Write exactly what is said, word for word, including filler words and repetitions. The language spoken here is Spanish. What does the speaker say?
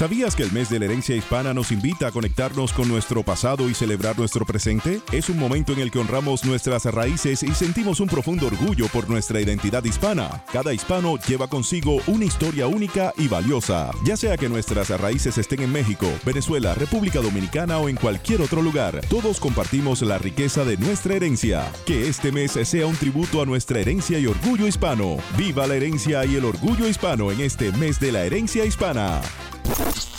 ¿Sabías que el mes de la herencia hispana nos invita a conectarnos con nuestro pasado y celebrar nuestro presente? Es un momento en el que honramos nuestras raíces y sentimos un profundo orgullo por nuestra identidad hispana. Cada hispano lleva consigo una historia única y valiosa, ya sea que nuestras raíces estén en México, Venezuela, República Dominicana o en cualquier otro lugar. Todos compartimos la riqueza de nuestra herencia. Que este mes sea un tributo a nuestra herencia y orgullo hispano. ¡Viva la herencia y el orgullo hispano en este mes de la herencia hispana!